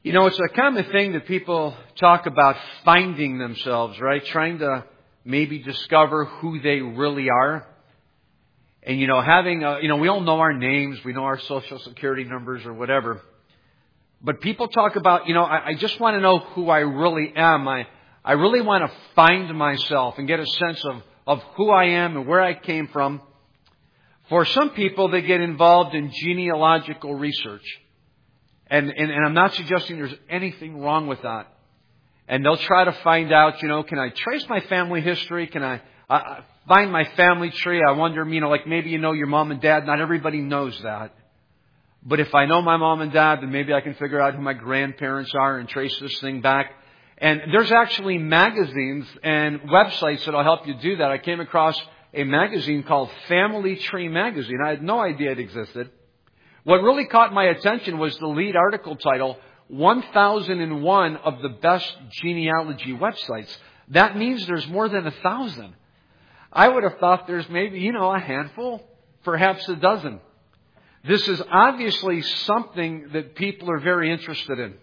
You know, it's a common thing that people talk about finding themselves, right? Trying to maybe discover who they really are. And, we all know our names, we know our social security numbers or whatever. But people talk about, I just want to know who I really am. I really want to find myself and get a sense of who I am and where I came from. For some people, they get involved in genealogical research. And I'm not suggesting there's anything wrong with that. And they'll try to find out, can I trace my family history? Can I find my family tree? I wonder, maybe your mom and dad. Not everybody knows that. But if I know my mom and dad, then maybe I can figure out who my grandparents are and trace this thing back. And there's actually magazines and websites that'll help you do that. I came across a magazine called Family Tree Magazine. I had no idea it existed. What really caught my attention was the lead article title, 1001 of the best genealogy websites. That means there's more than 1,000. I would have thought there's maybe, a handful, perhaps a dozen. This is obviously something that people are very interested in.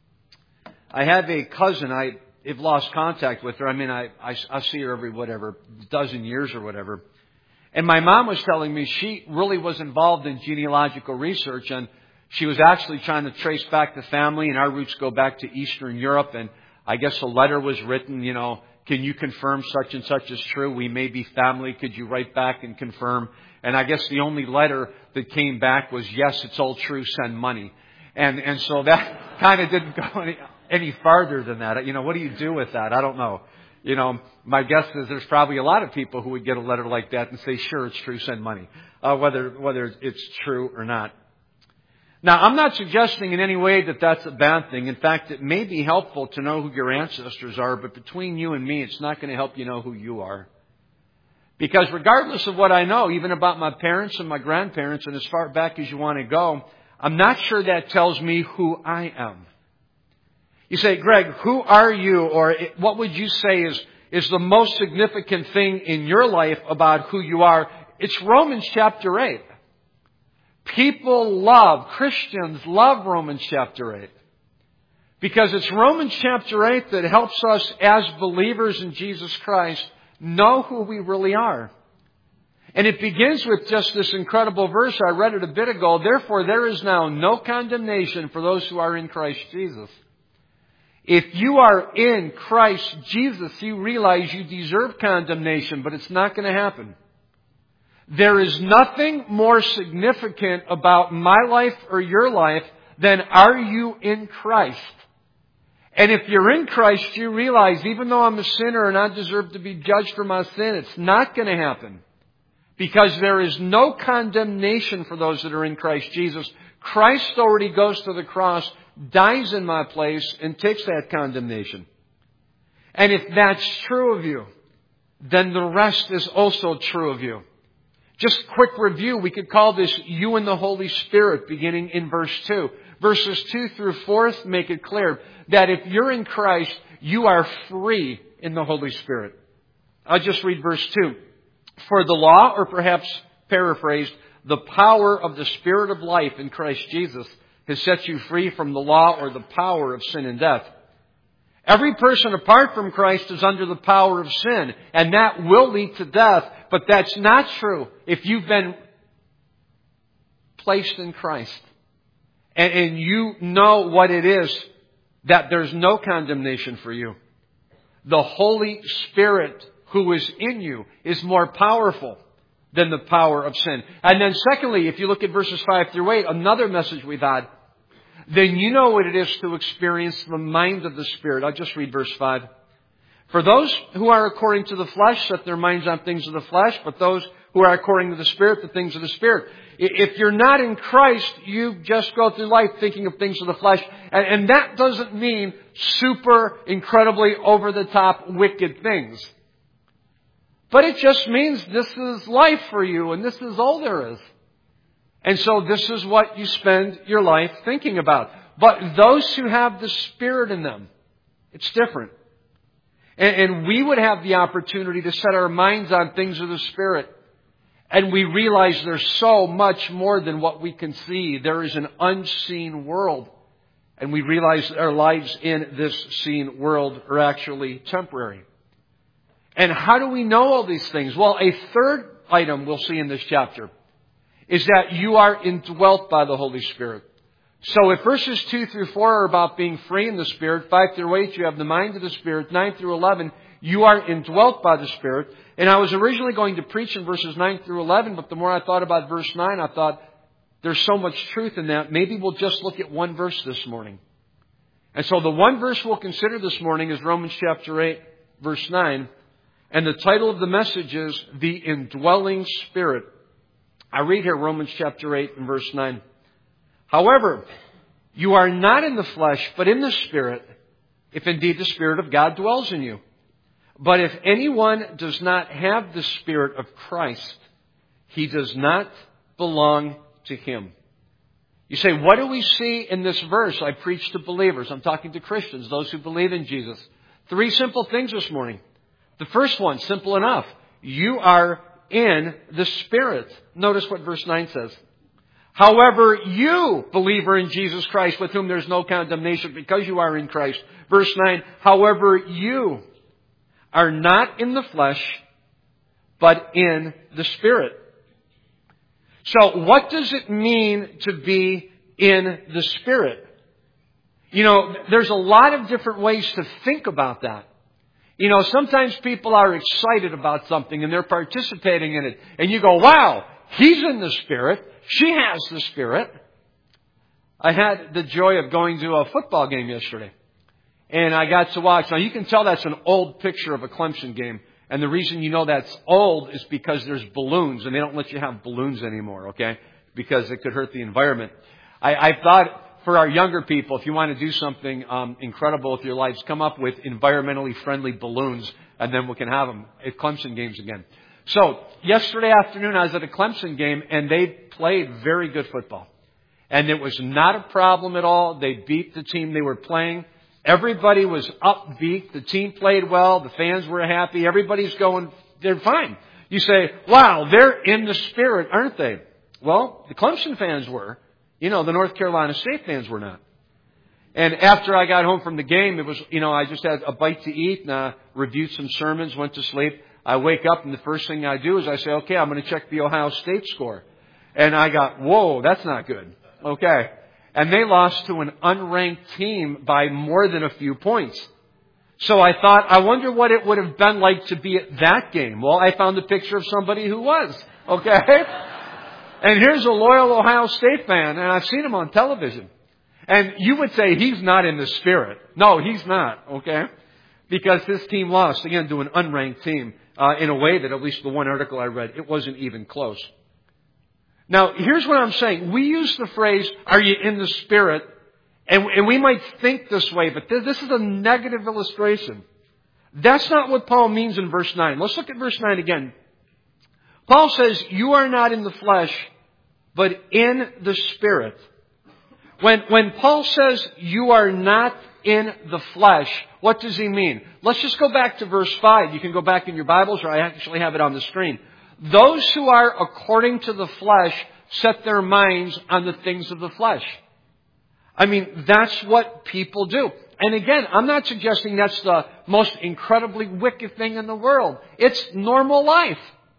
I have a cousin, I've lost contact with her. I see her every dozen years or whatever. And my mom was telling me she really was involved in genealogical research, and she was actually trying to trace back the family, and our roots go back to Eastern Europe. And I guess a letter was written, can you confirm such and such is true? We may be family. Could you write back and confirm? And I guess the only letter that came back was, yes, it's all true, send money. And so that kind of didn't go any farther than that. What do you do with that? I don't know. My guess is there's probably a lot of people who would get a letter like that and say, sure, it's true, send money, whether it's true or not. Now, I'm not suggesting in any way that that's a bad thing. In fact, it may be helpful to know who your ancestors are, but between you and me, it's not going to help you know who you are. Because regardless of what I know, even about my parents and my grandparents, and as far back as you want to go, I'm not sure that tells me who I am. You say, Greg, who are you? Or what would you say is the most significant thing in your life about who you are? It's Romans chapter 8. Christians love Romans chapter 8. Because it's Romans chapter 8 that helps us as believers in Jesus Christ know who we really are. And it begins with just this incredible verse. I read it a bit ago. Therefore, there is now no condemnation for those who are in Christ Jesus. If you are in Christ Jesus, you realize you deserve condemnation, but it's not going to happen. There is nothing more significant about my life or your life than are you in Christ? And if you're in Christ, you realize even though I'm a sinner and I deserve to be judged for my sin, it's not going to happen. Because there is no condemnation for those that are in Christ Jesus. Christ already goes to the cross, dies in my place, and takes that condemnation. And if that's true of you, then the rest is also true of you. Just quick review, we could call this you and the Holy Spirit beginning in verse 2. Verses 2 through 4 make it clear that if you're in Christ, you are free in the Holy Spirit. I'll just read verse 2. For the law, or perhaps paraphrased, the power of the Spirit of life in Christ Jesus has set you free from the law or the power of sin and death. Every person apart from Christ is under the power of sin, and that will lead to death. But that's not true if you've been placed in Christ. And you know what it is, that there's no condemnation for you. The Holy Spirit who is in you is more powerful than the power of sin. And then secondly, if you look at verses 5 through 8, another message we've had, then you know what it is to experience the mind of the Spirit. I'll just read verse 5. For those who are according to the flesh set their minds on things of the flesh, but those who are according to the Spirit, the things of the Spirit. If you're not in Christ, you just go through life thinking of things of the flesh. And that doesn't mean super, incredibly, over-the-top, wicked things. But it just means this is life for you, and this is all there is. And so this is what you spend your life thinking about. But those who have the Spirit in them, it's different. And we would have the opportunity to set our minds on things of the Spirit. And we realize there's so much more than what we can see. There is an unseen world. And we realize that our lives in this seen world are actually temporary. And how do we know all these things? Well, a third item we'll see in this chapter is that you are indwelt by the Holy Spirit. So if verses 2 through 4 are about being free in the Spirit, 5 through 8 you have the mind of the Spirit, 9 through 11 you are indwelt by the Spirit. And I was originally going to preach in verses 9 through 11, but the more I thought about verse 9, I thought there's so much truth in that. Maybe we'll just look at one verse this morning. And so the one verse we'll consider this morning is Romans chapter 8, verse 9. And the title of the message is The Indwelling Spirit. I read here Romans chapter 8 and verse 9. However, you are not in the flesh, but in the Spirit, if indeed the Spirit of God dwells in you. But if anyone does not have the Spirit of Christ, he does not belong to Him. You say, what do we see in this verse? I preach to believers. I'm talking to Christians, those who believe in Jesus. 3 simple things this morning. The first one, simple enough. You are in the Spirit. Notice what verse 9 says. However, you, believer in Jesus Christ, with whom there's no condemnation because you are in Christ. Verse 9, however, you are not in the flesh, but in the Spirit. So what does it mean to be in the Spirit? You know, there's a lot of different ways to think about that. You know, sometimes people are excited about something and they're participating in it. And you go, wow, he's in the Spirit. She has the Spirit. I had the joy of going to a football game yesterday. And I got to watch. Now, you can tell that's an old picture of a Clemson game. And the reason you know that's old is because there's balloons. And they don't let you have balloons anymore, okay? Because it could hurt the environment. I thought for our younger people, if you want to do something incredible with your lives, come up with environmentally friendly balloons. And then we can have them at Clemson games again. So, yesterday afternoon I was at a Clemson game and they played very good football. And it was not a problem at all. They beat the team they were playing. Everybody was upbeat. The team played well. The fans were happy. Everybody's going, they're fine. You say, wow, they're in the Spirit, aren't they? Well, the Clemson fans were. You know, the North Carolina State fans were not. And after I got home from the game, it was, you know, I just had a bite to eat and I reviewed some sermons, went to sleep. I wake up and the first thing I do is I say, okay, I'm going to check the Ohio State score. And I got, whoa, that's not good. Okay. And they lost to an unranked team by more than a few points. So I thought, I wonder what it would have been like to be at that game. Well, I found a picture of somebody who was. Okay? And here's a loyal Ohio State fan, and I've seen him on television. And you would say he's not in the Spirit. No, he's not. Okay? Because this team lost, again, to an unranked team in a way that, at least the one article I read, it wasn't even close. Now, here's what I'm saying. We use the phrase, are you in the Spirit? And we might think this way, but this is a negative illustration. That's not what Paul means in verse 9. Let's look at verse 9 again. Paul says, you are not in the flesh, but in the Spirit. When Paul says you are not in the flesh, what does he mean? Let's just go back to verse 5. You can go back in your Bibles, or I actually have it on the screen. Those who are according to the flesh set their minds on the things of the flesh. I mean, that's what people do. And again, I'm not suggesting that's the most incredibly wicked thing in the world. It's normal life.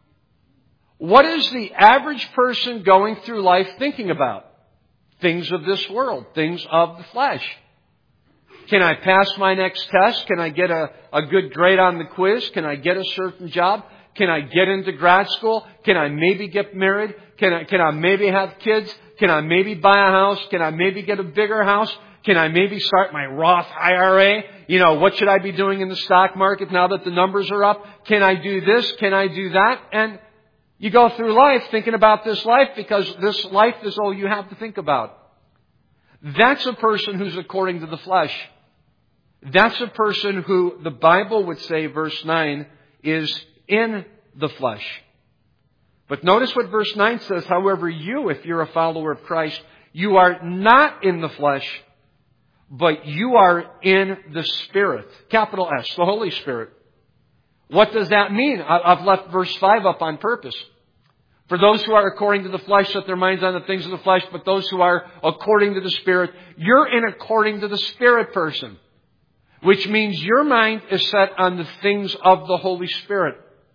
What is the average person going through life thinking about? Things of this world, things of the flesh. Can I pass my next test? Can I get a good grade on the quiz? Can I get a certain job? Can I get into grad school? Can I maybe get married? Can I maybe have kids? Can I maybe buy a house? Can I maybe get a bigger house? Can I maybe start my Roth IRA? You know, what should I be doing in the stock market now that the numbers are up? Can I do this? Can I do that? And you go through life thinking about this life because this life is all you have to think about. That's a person who's according to the flesh. That's a person who the Bible would say, verse 9, is in the flesh. But notice what verse 9 says. However, you, if you're a follower of Christ, you are not in the flesh, but you are in the Spirit. Capital S, the Holy Spirit. What does that mean? I've left verse 5 up on purpose. For those who are according to the flesh set their minds on the things of the flesh, but those who are according to the Spirit, you're an according to the Spirit person. Which means your mind is set on the things of the Holy Spirit.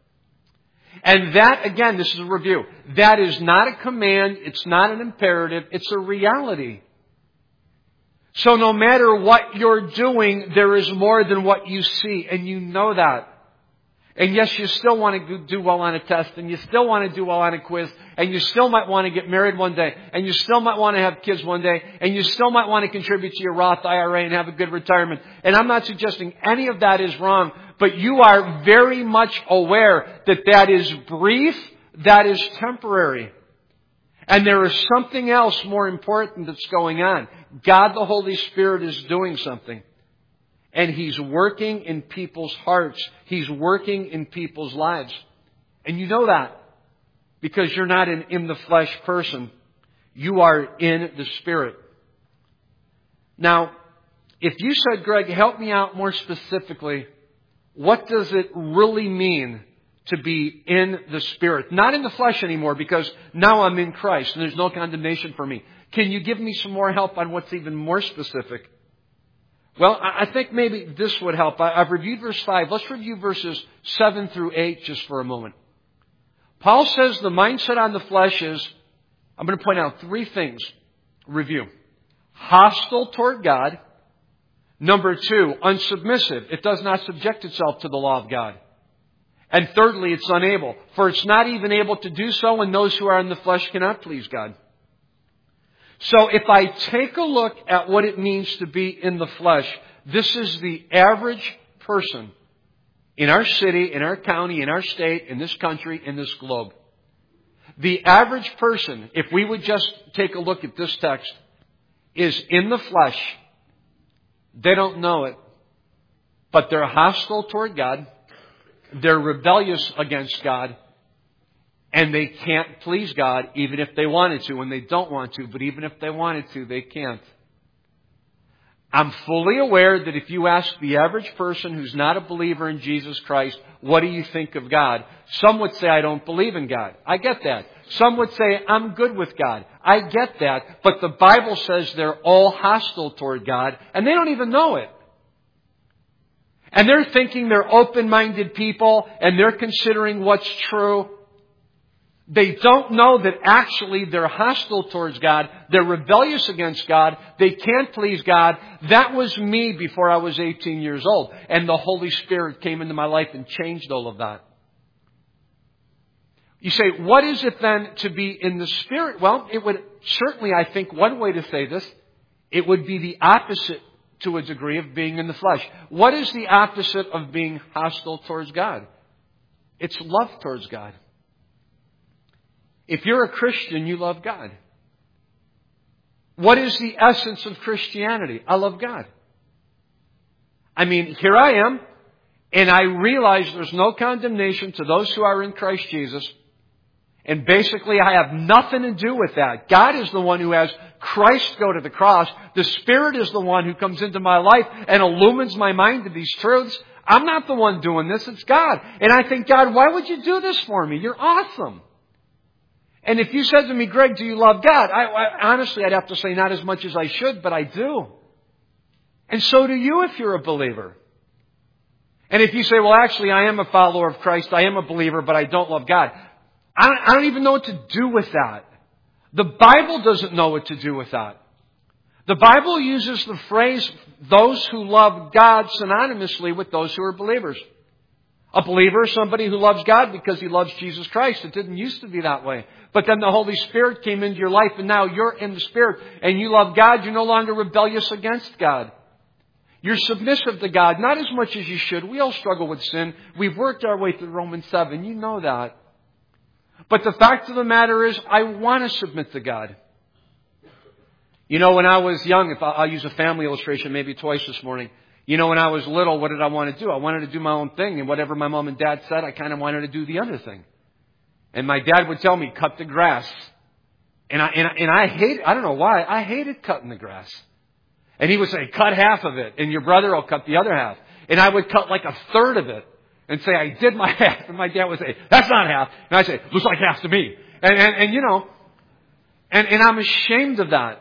And that, again, this is a review. That is not a command. It's not an imperative. It's a reality. So no matter what you're doing, there is more than what you see. And you know that. And yes, you still want to do well on a test, and you still want to do well on a quiz, and you still might want to get married one day, and you still might want to have kids one day, and you still might want to contribute to your Roth IRA and have a good retirement. And I'm not suggesting any of that is wrong, but you are very much aware that that is brief, that is temporary. And there is something else more important that's going on. God the Holy Spirit is doing something. And He's working in people's hearts. He's working in people's lives. And you know that because you're not an in the flesh person. You are in the Spirit. Now, if you said, Greg, help me out more specifically, what does it really mean to be in the Spirit? Not in the flesh anymore, because now I'm in Christ and there's no condemnation for me. Can you give me some more help on what's even more specific? Well, I think maybe this would help. I've reviewed verse 5. Let's review verses 7 through 8 just for a moment. Paul says the mindset on the flesh is, I'm going to point out 3 things. Review. Hostile toward God. Number 2, unsubmissive. It does not subject itself to the law of God. And thirdly, it's unable. For it's not even able to do so, and those who are in the flesh cannot please God. So if I take a look at what it means to be in the flesh, this is the average person in our city, in our county, in our state, in this country, in this globe. The average person, if we would just take a look at this text, is in the flesh. They don't know it, but they're hostile toward God. They're rebellious against God. And they can't please God even if they wanted to, and they don't want to, but even if they wanted to, they can't. I'm fully aware that if you ask the average person who's not a believer in Jesus Christ, what do you think of God? Some would say, I don't believe in God. I get that. Some would say, I'm good with God. I get that. But the Bible says they're all hostile toward God, and they don't even know it. And they're thinking they're open-minded people, and they're considering what's true. They don't know that actually they're hostile towards God. They're rebellious against God. They can't please God. That was me before I was 18 years old. And the Holy Spirit came into my life and changed all of that. You say, what is it then to be in the Spirit? Well, it would certainly, I think, one way to say this, it would be the opposite to a degree of being in the flesh. What is the opposite of being hostile towards God? It's love towards God. If you're a Christian, you love God. What is the essence of Christianity? I love God. I mean, here I am, and I realize there's no condemnation to those who are in Christ Jesus. And basically, I have nothing to do with that. God is the one who has Christ go to the cross. The Spirit is the one who comes into my life and illumines my mind to these truths. I'm not the one doing this. It's God. And I think, God, why would you do this for me? You're awesome. And if you said to me, Greg, do you love God? Honestly, I'd have to say not as much as I should, but I do. And so do you if you're a believer. And if you say, well, actually, I am a follower of Christ, I am a believer, but I don't love God. I don't even know what to do with that. The Bible doesn't know what to do with that. The Bible uses the phrase, those who love God, synonymously with those who are believers. A believer is somebody who loves God because he loves Jesus Christ. It didn't used to be that way. But then the Holy Spirit came into your life, and now you're in the Spirit and you love God. You're no longer rebellious against God. You're submissive to God, not as much as you should. We all struggle with sin. We've worked our way through Romans 7. You know that. But the fact of the matter is, I want to submit to God. You know, when I was young, I'll use a family illustration maybe twice this morning. You know, when I was little, what did I want to do? I wanted to do my own thing. And whatever my mom and dad said, I kind of wanted to do the other thing. And my dad would tell me, cut the grass. And I hate, I don't know why, I hated cutting the grass. And he would say, cut half of it, and your brother will cut the other half. And I would cut like a third of it and say, I did my half. And my dad would say, that's not half. And I'd say, looks like half to me. And I'm ashamed of that.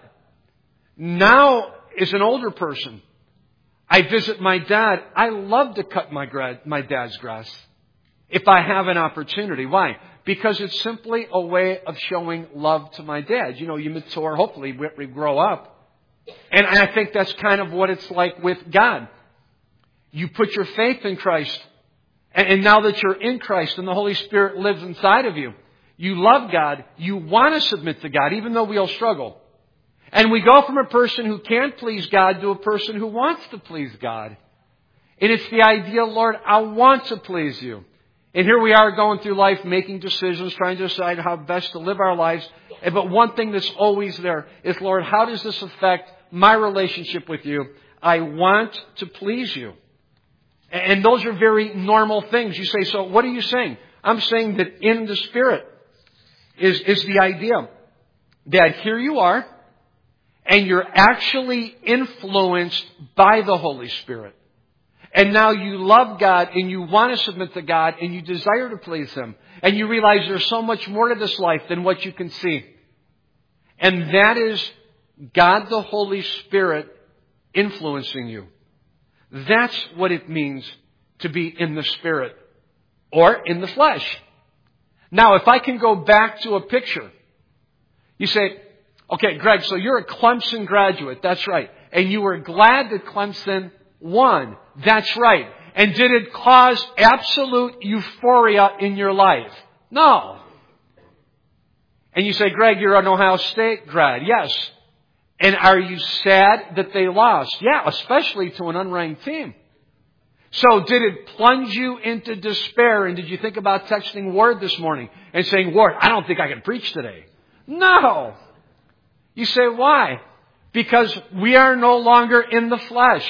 Now, as an older person, I visit my dad. I love to cut my dad's grass if I have an opportunity. Why? Because it's simply a way of showing love to my dad. You mature, hopefully we grow up. And I think that's kind of what it's like with God. You put your faith in Christ. And now that you're in Christ and the Holy Spirit lives inside of you, you love God. You want to submit to God, even though we all struggle. And we go from a person who can't please God to a person who wants to please God. And it's the idea, Lord, I want to please you. And here we are going through life, making decisions, trying to decide how best to live our lives. But one thing that's always there is, Lord, how does this affect my relationship with you? I want to please you. And those are very normal things. You say, so what are you saying? I'm saying that in the Spirit is the idea that here you are, and you're actually influenced by the Holy Spirit. And now you love God and you want to submit to God and you desire to please Him. And you realize there's so much more to this life than what you can see. And that is God the Holy Spirit influencing you. That's what it means to be in the Spirit or in the flesh. Now, if I can go back to a picture, you say, okay, Greg, so you're a Clemson graduate. That's right. And you were glad that Clemson won. That's right. And did it cause absolute euphoria in your life? No. And you say, Greg, you're an Ohio State grad. Yes. And are you sad that they lost? Yeah, especially to an unranked team. So did it plunge you into despair? And did you think about texting Ward this morning and saying, Ward, I don't think I can preach today? No. You say, why? Because we are no longer in the flesh.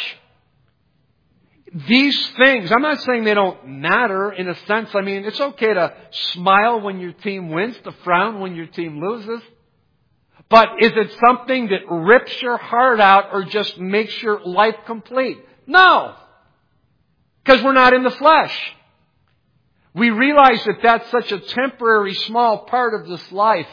These things, I'm not saying they don't matter in a sense. I mean, it's okay to smile when your team wins, to frown when your team loses. But is it something that rips your heart out or just makes your life complete? No. Because we're not in the flesh. We realize that that's such a temporary, small part of this life.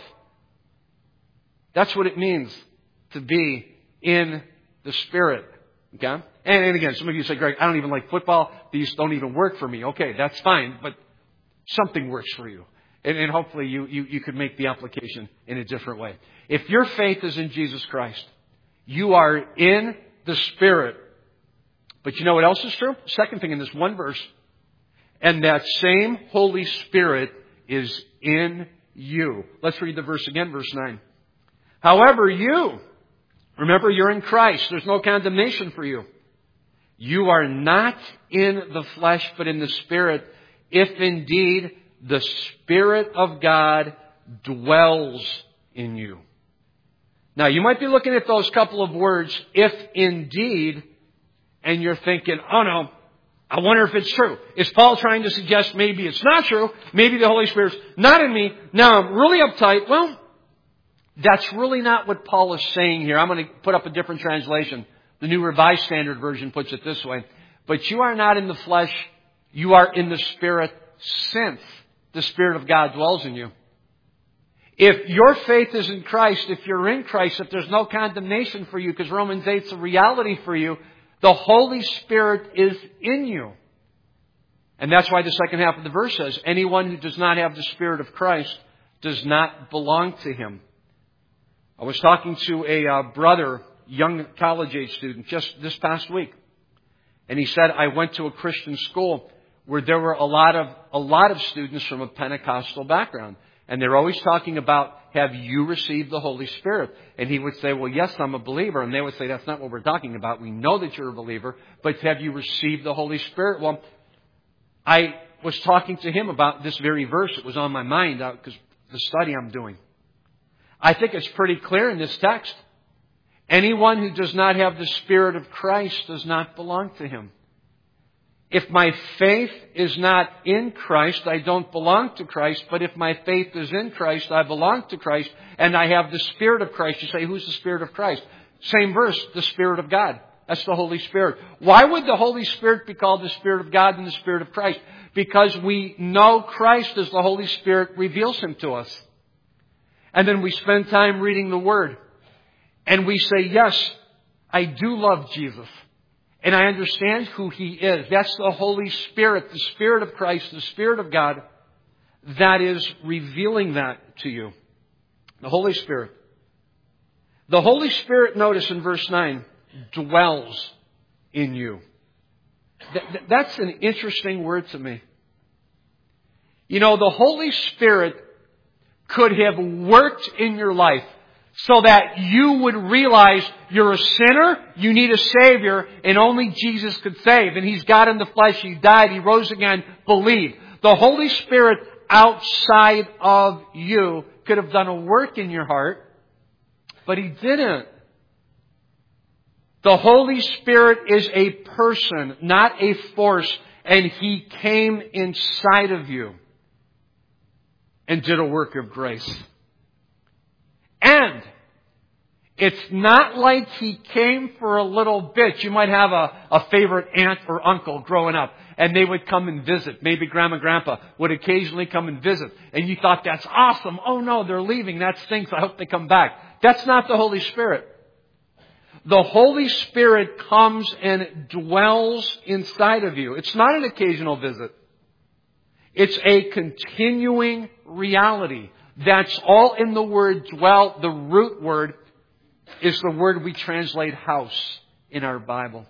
That's what it means to be in the Spirit. Okay? And again, some of you say, Greg, I don't even like football. These don't even work for me. Okay, that's fine. But something works for you. And hopefully you could make the application in a different way. If your faith is in Jesus Christ, you are in the Spirit. But you know what else is true? Second thing in this one verse. And that same Holy Spirit is in you. Let's read the verse again, verse 9. However, remember you're in Christ. There's no condemnation for you. You are not in the flesh, but in the Spirit, if indeed the Spirit of God dwells in you. Now, you might be looking at those couple of words, if indeed, and you're thinking, oh no, I wonder if it's true. Is Paul trying to suggest maybe it's not true? Maybe the Holy Spirit's not in me. Now I'm really uptight. Well, that's really not what Paul is saying here. I'm going to put up a different translation. The New Revised Standard Version puts it this way. But you are not in the flesh. You are in the Spirit since the Spirit of God dwells in you. If your faith is in Christ, if you're in Christ, if there's no condemnation for you, because Romans 8 is a reality for you, the Holy Spirit is in you. And that's why the second half of the verse says, anyone who does not have the Spirit of Christ does not belong to Him. I was talking to a brother, young college-age student, just this past week. And he said, I went to a Christian school where there were a lot of students from a Pentecostal background. And they're always talking about, have you received the Holy Spirit? And he would say, well, yes, I'm a believer. And they would say, that's not what we're talking about. We know that you're a believer, but have you received the Holy Spirit? Well, I was talking to him about this very verse. It was on my mind because the study I'm doing. I think it's pretty clear in this text. Anyone who does not have the Spirit of Christ does not belong to Him. If my faith is not in Christ, I don't belong to Christ. But if my faith is in Christ, I belong to Christ. And I have the Spirit of Christ. You say, who's the Spirit of Christ? Same verse, the Spirit of God. That's the Holy Spirit. Why would the Holy Spirit be called the Spirit of God and the Spirit of Christ? Because we know Christ as the Holy Spirit reveals Him to us. And then we spend time reading the Word. And we say, yes, I do love Jesus. And I understand who He is. That's the Holy Spirit, the Spirit of Christ, the Spirit of God, that is revealing that to you. The Holy Spirit. The Holy Spirit, notice in verse 9, dwells in you. That's an interesting word to me. You know, the Holy Spirit could have worked in your life so that you would realize you're a sinner, you need a Savior, and only Jesus could save. And He's God in the flesh, He died, He rose again, believe. The Holy Spirit outside of you could have done a work in your heart, but He didn't. The Holy Spirit is a person, not a force, and He came inside of you and did a work of grace. And it's not like He came for a little bit. You might have a favorite aunt or uncle growing up, and they would come and visit. Maybe grandma, grandpa would occasionally come and visit. And you thought, that's awesome. Oh no, they're leaving. That stinks. I hope they come back. That's not the Holy Spirit. The Holy Spirit comes and dwells inside of you. It's not an occasional visit. It's a continuing reality. That's all in the word dwell. The root word is the word we translate house in our Bible.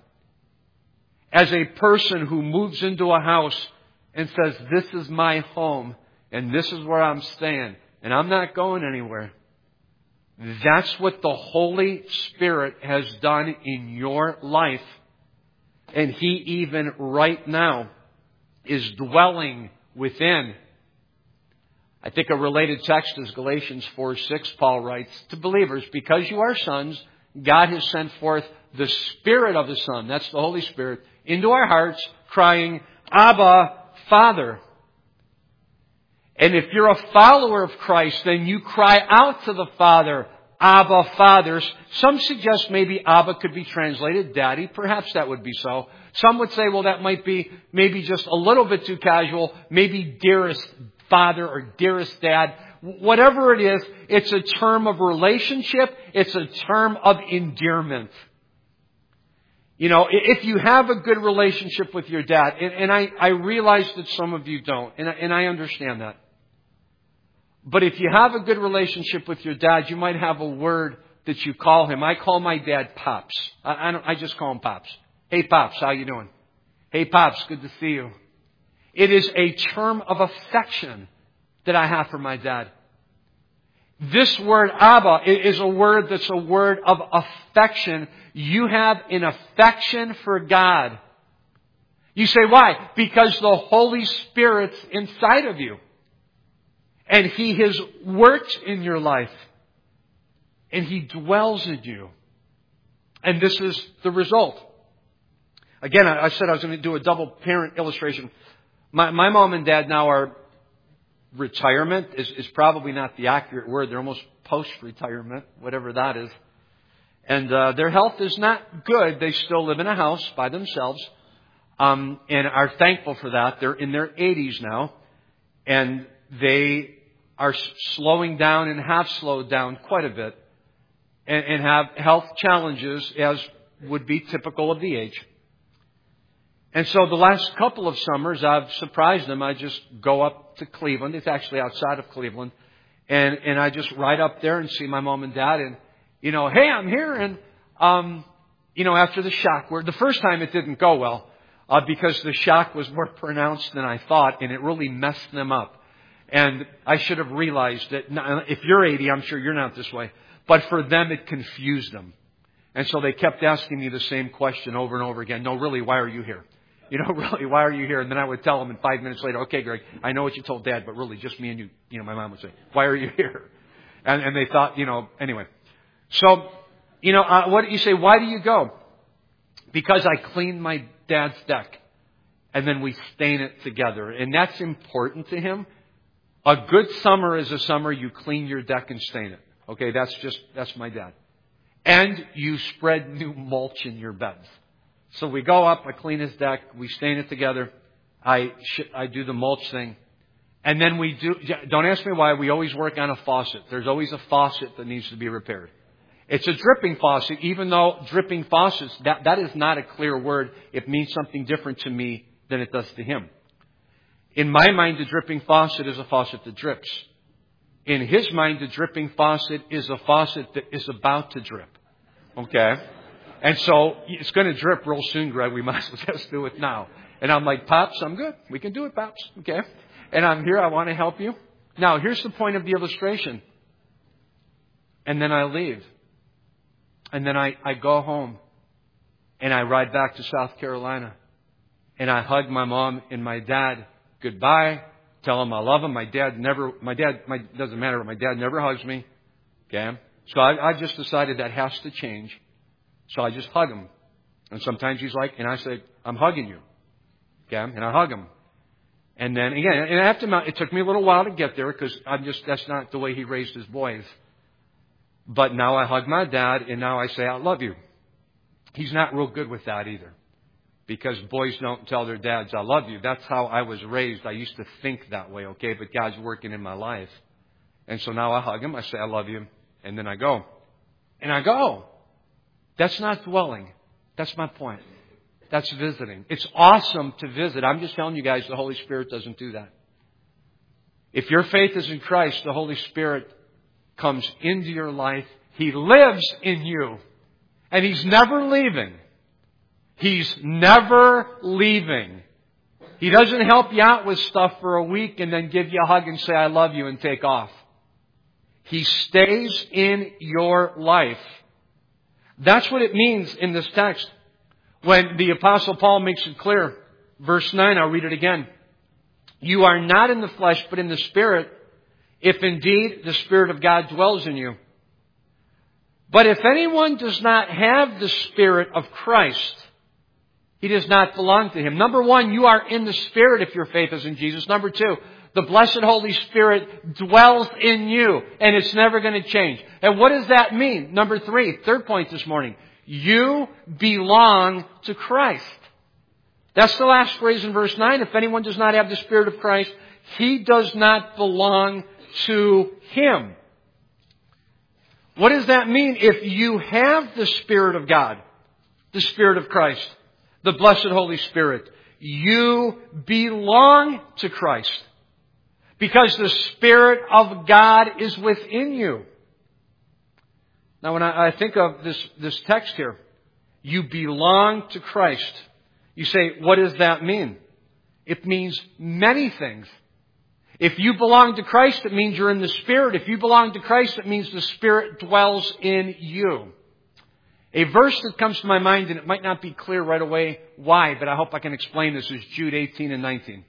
As a person who moves into a house and says, this is my home and this is where I'm staying and I'm not going anywhere. That's what the Holy Spirit has done in your life. And He even right now is dwelling within. I think a related text is Galatians 4:6. Paul writes to believers, because you are sons, God has sent forth the Spirit of the Son, that's the Holy Spirit, into our hearts, crying, Abba, Father. And if you're a follower of Christ, then you cry out to the Father, Abba, Father. Some suggest maybe Abba could be translated Daddy. Perhaps that would be so. Some would say, well, that might be maybe just a little bit too casual. Maybe dearest Father or dearest Dad. Whatever it is, it's a term of relationship. It's a term of endearment. You know, if you have a good relationship with your dad, and I realize that some of you don't, and I understand that. But if you have a good relationship with your dad, you might have a word that you call him. I call my dad Pops. I just call him Pops. Hey Pops, how you doing? Hey Pops, good to see you. It is a term of affection that I have for my dad. This word Abba is a word that's a word of affection. You have an affection for God. You say, why? Because the Holy Spirit's inside of you. And He has worked in your life. And He dwells in you. And this is the result. Again, I said I was going to do a double parent illustration. My mom and dad now are retirement is probably not the accurate word. They're almost post-retirement, whatever that is. And their health is not good. They still live in a house by themselves and are thankful for that. They're in their 80s now. And they are slowing down and have slowed down quite a bit and have health challenges as would be typical of the age. And so the last couple of summers, I've surprised them. I just go up to Cleveland. It's actually outside of Cleveland. And I just ride up there and see my mom and dad. And, you know, hey, I'm here. And, you know, after the shock, where the first time it didn't go well because the shock was more pronounced than I thought. And it really messed them up. And I should have realized that if you're 80, I'm sure you're not this way. But for them, it confused them. And so they kept asking me the same question over and over again. No, really, why are you here? You know, really, why are you here? And then I would tell them, and 5 minutes later, okay, Greg, I know what you told Dad, but really just me and you. You know, my mom would say, why are you here? And they thought, you know, anyway. So, you know, what you say, why do you go? Because I cleaned my dad's deck. And then we stain it together. And that's important to him. A good summer is a summer you clean your deck and stain it. Okay, that's my dad. And you spread new mulch in your beds. So we go up, I clean his deck, we stain it together, I do the mulch thing, And then we do, don't ask me why, we always work on a faucet. There's always a faucet that needs to be repaired. It's a dripping faucet, even though dripping faucets, that is not a clear word. It means something different to me than it does to him. In my mind, the dripping faucet is a faucet that drips. In his mind, the dripping faucet is a faucet that is about to drip. Okay? And so, it's going to drip real soon, Greg. We might as well just do it now. And I'm like, Pops, I'm good. We can do it, Pops. Okay? And I'm here. I want to help you. Now, here's the point of the illustration. And then I leave. And then I go home. And I ride back to South Carolina. And I hug my mom and my dad goodbye. Tell them I love them. My dad doesn't matter, but my dad never hugs me. Okay? So I just decided that has to change. So I just hug him. And sometimes he's like, and I say, I'm hugging you. Okay? And I hug him. And then again, and I have to, it took me a little while to get there because that's not the way he raised his boys. But now I hug my dad and now I say, I love you. He's not real good with that either. Because boys don't tell their dads, I love you. That's how I was raised. I used to think that way, okay? But God's working in my life. And so now I hug him. I say, I love you. And then I go. And I go. That's not dwelling. That's my point. That's visiting. It's awesome to visit. I'm just telling you guys, the Holy Spirit doesn't do that. If your faith is in Christ, the Holy Spirit comes into your life. He lives in you. And He's never leaving. He's never leaving. He doesn't help you out with stuff for a week and then give you a hug and say, I love you and take off. He stays in your life. That's what it means in this text. When the Apostle Paul makes it clear, verse 9, I'll read it again. You are not in the flesh, but in the Spirit, if indeed the Spirit of God dwells in you. But if anyone does not have the Spirit of Christ, he does not belong to Him. Number one, you are in the Spirit if your faith is in Jesus. Number two, the blessed Holy Spirit dwells in you, and it's never going to change. And what does that mean? Number three, third point this morning. You belong to Christ. That's the last phrase in verse 9. If anyone does not have the Spirit of Christ, he does not belong to Him. What does that mean? If you have the Spirit of God, the Spirit of Christ, the blessed Holy Spirit, you belong to Christ. Because the Spirit of God is within you. Now, when I think of this text here, you belong to Christ. You say, what does that mean? It means many things. If you belong to Christ, it means you're in the Spirit. If you belong to Christ, it means the Spirit dwells in you. A verse that comes to my mind, and it might not be clear right away why, but I hope I can explain this, is Jude 18 and 19.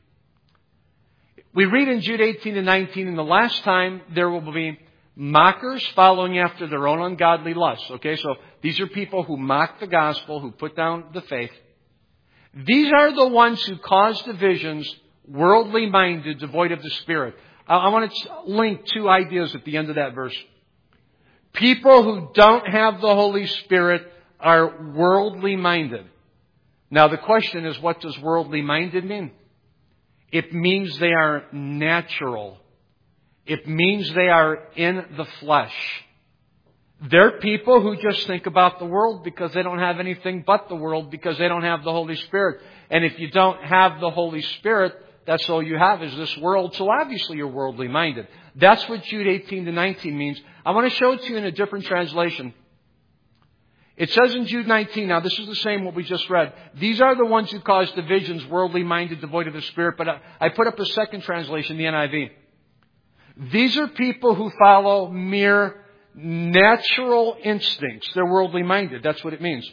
We read in Jude 18 and 19, and the last time there will be mockers following after their own ungodly lusts. Okay, so these are people who mock the gospel, who put down the faith. These are the ones who cause divisions, worldly minded, devoid of the Spirit. I want to link two ideas at the end of that verse. People who don't have the Holy Spirit are worldly minded. Now the question is, what does worldly minded mean? It means they are natural. It means they are in the flesh. They're people who just think about the world because they don't have anything but the world, because they don't have the Holy Spirit. And if you don't have the Holy Spirit, that's all you have is this world. So obviously you're worldly minded. That's what Jude 18 to 19 means. I want to show it to you in a different translation. It says in Jude 19, now this is the same what we just read. These are the ones who cause divisions, worldly minded, devoid of the Spirit. But I put up a second translation, the NIV. These are people who follow mere natural instincts. They're worldly minded. That's what it means.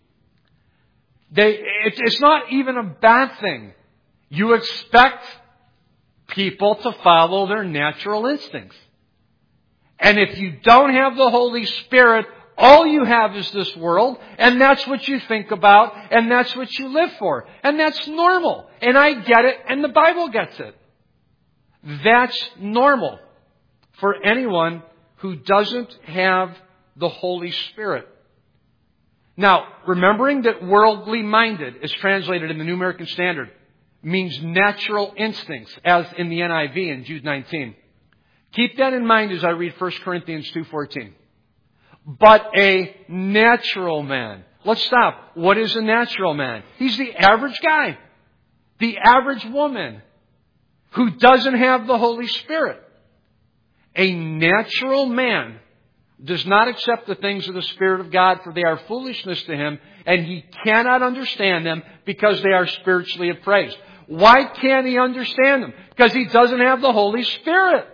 It's not even a bad thing. You expect people to follow their natural instincts. And if you don't have the Holy Spirit, all you have is this world, and that's what you think about, and that's what you live for. And that's normal. And I get it, and the Bible gets it. That's normal for anyone who doesn't have the Holy Spirit. Now, remembering that worldly minded is translated in the New American Standard. means natural instincts, as in the NIV in Jude 19. Keep that in mind as I read 1 Corinthians 2:14. But a natural man. Let's stop. What is a natural man? He's the average guy. The average woman who doesn't have the Holy Spirit. A natural man does not accept the things of the Spirit of God, for they are foolishness to him, and he cannot understand them because they are spiritually appraised. Why can't he understand them? Because he doesn't have the Holy Spirit.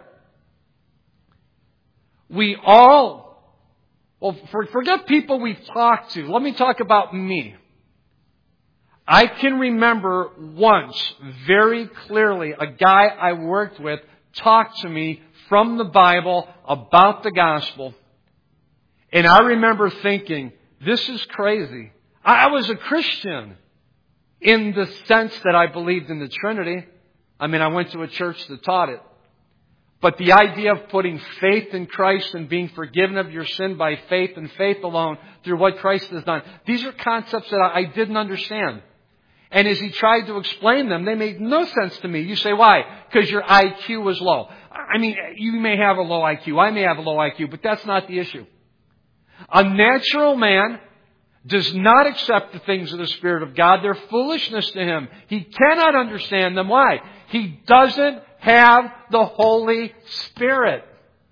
We all, forget people we've talked to. Let me talk about me. I can remember once, very clearly, a guy I worked with talked to me from the Bible about the gospel. And I remember thinking, this is crazy. I was a Christian in the sense that I believed in the Trinity. I mean, I went to a church that taught it. But the idea of putting faith in Christ and being forgiven of your sin by faith and faith alone through what Christ has done, these are concepts that I didn't understand. And as he tried to explain them, they made no sense to me. You say, why? Because your IQ was low. I mean, you may have a low IQ. I may have a low IQ, but that's not the issue. A natural man does not accept the things of the Spirit of God. They're foolishness to him. He cannot understand them. Why? He doesn't have the Holy Spirit.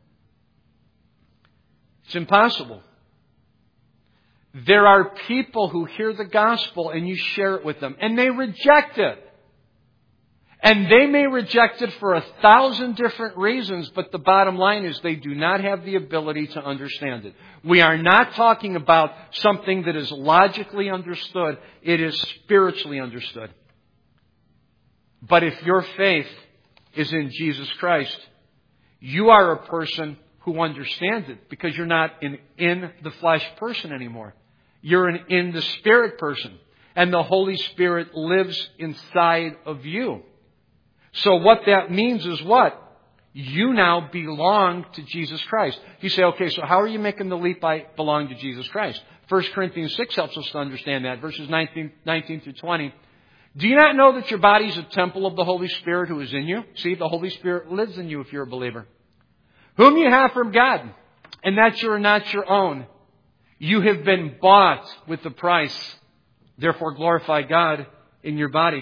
It's impossible. There are people who hear the gospel and you share it with them, and they reject it. And they may reject it for 1,000 different reasons, but the bottom line is they do not have the ability to understand it. We are not talking about something that is logically understood. It is spiritually understood. But if your faith is in Jesus Christ, you are a person who understands it because you're not an in the flesh person anymore. You're an in the Spirit person. And the Holy Spirit lives inside of you. So what that means is what? You now belong to Jesus Christ. You say, okay, so how are you making the leap I belong to Jesus Christ? 1 Corinthians 6 helps us to understand that. Verses 19 through 20. Do you not know that your body is a temple of the Holy Spirit who is in you? See, the Holy Spirit lives in you if you're a believer. Whom you have from God, and that you are not your own. You have been bought with a price. Therefore glorify God in your body.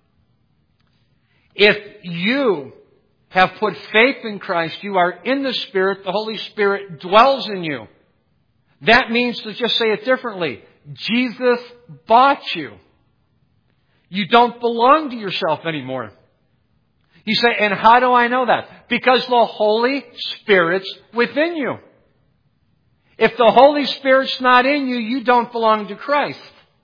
If you have put faith in Christ, you are in the Spirit, the Holy Spirit dwells in you. That means, to just say it differently, Jesus bought you. You don't belong to yourself anymore. You say, and how do I know that? Because the Holy Spirit's within you. If the Holy Spirit's not in you, you don't belong to Christ.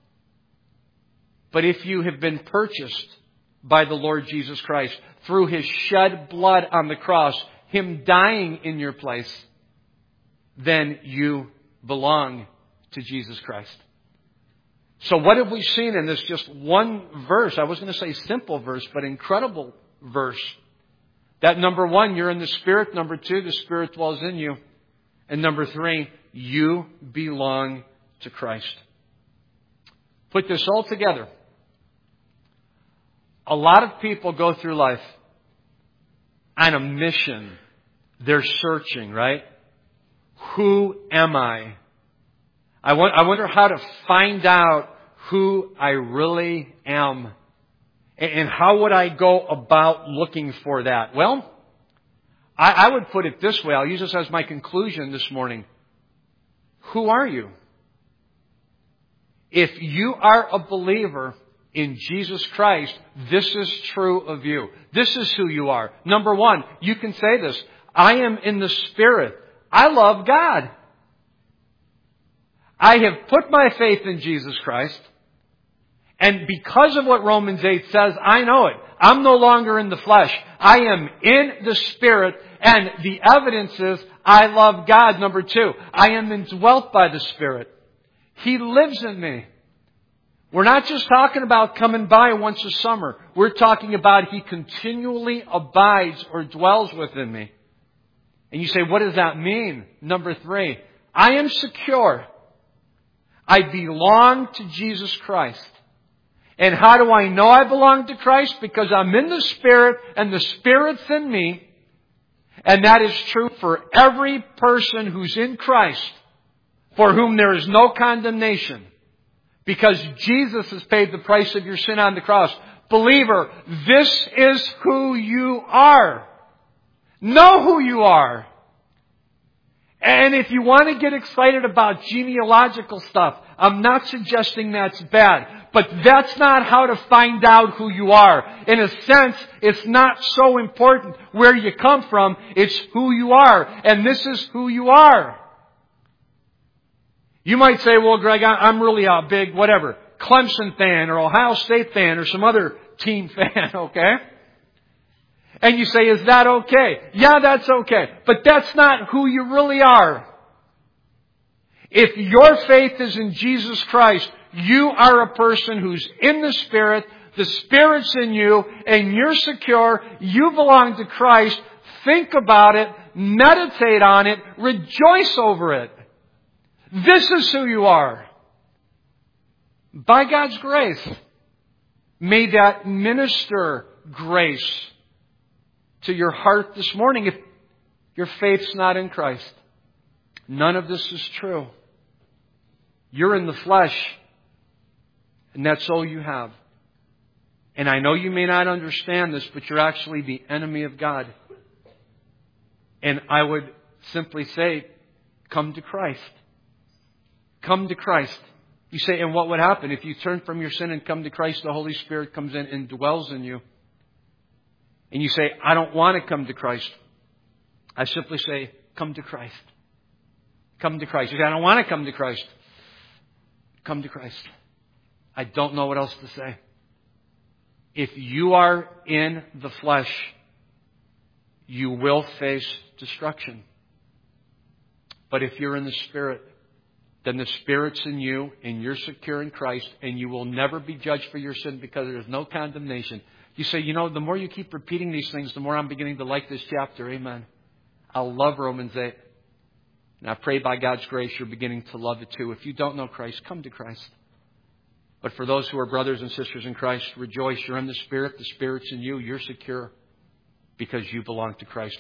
But if you have been purchased by the Lord Jesus Christ through His shed blood on the cross, Him dying in your place, then you belong to Jesus Christ. So what have we seen in this just one verse? I was going to say simple verse, but incredible verse. That number one, you're in the Spirit. Number two, the Spirit dwells in you. And number three, you belong to Christ. Put this all together. A lot of people go through life on a mission. They're searching, right? Who am I? I wonder how to find out who I really am. And how would I go about looking for that? Well, I would put it this way. I'll use this as my conclusion this morning. Who are you? If you are a believer in Jesus Christ, this is true of you. This is who you are. Number one, you can say this. I am in the Spirit. I love God. I have put my faith in Jesus Christ. And because of what Romans 8 says, I know it. I'm no longer in the flesh. I am in the Spirit. And the evidence is I love God. Number two, I am indwelt by the Spirit. He lives in me. We're not just talking about coming by once a summer. We're talking about He continually abides or dwells within me. And you say, what does that mean? Number three, I am secure. I belong to Jesus Christ. And how do I know I belong to Christ? Because I'm in the Spirit and the Spirit's in me. And that is true for every person who's in Christ, for whom there is no condemnation. Because Jesus has paid the price of your sin on the cross. Believer, this is who you are. Know who you are. And if you want to get excited about genealogical stuff, I'm not suggesting that's bad. But that's not how to find out who you are. In a sense, it's not so important where you come from. It's who you are. And this is who you are. You might say, well, Greg, I'm really a big, whatever, Clemson fan or Ohio State fan or some other team fan, okay? And you say, is that okay? Yeah, that's okay. But that's not who you really are. If your faith is in Jesus Christ, you are a person who's in the Spirit, the Spirit's in you, and you're secure, you belong to Christ. Think about it, meditate on it, rejoice over it. This is who you are. By God's grace, may that minister grace to your heart this morning if your faith's not in Christ. None of this is true. You're in the flesh, and that's all you have. And I know you may not understand this, but you're actually the enemy of God. And I would simply say, come to Christ. Come to Christ. You say, and what would happen? If you turn from your sin and come to Christ, the Holy Spirit comes in and dwells in you. And you say, I don't want to come to Christ. I simply say, come to Christ. Come to Christ. You say, I don't want to come to Christ. Come to Christ. I don't know what else to say. If you are in the flesh, you will face destruction. But if you're in the Spirit, then the Spirit's in you and you're secure in Christ and you will never be judged for your sin because there's no condemnation. You say, the more you keep repeating these things, the more I'm beginning to like this chapter. Amen. I love Romans 8. And I pray by God's grace you're beginning to love it too. If you don't know Christ, come to Christ. But for those who are brothers and sisters in Christ, rejoice. You're in the Spirit. The Spirit's in you. You're secure because you belong to Christ.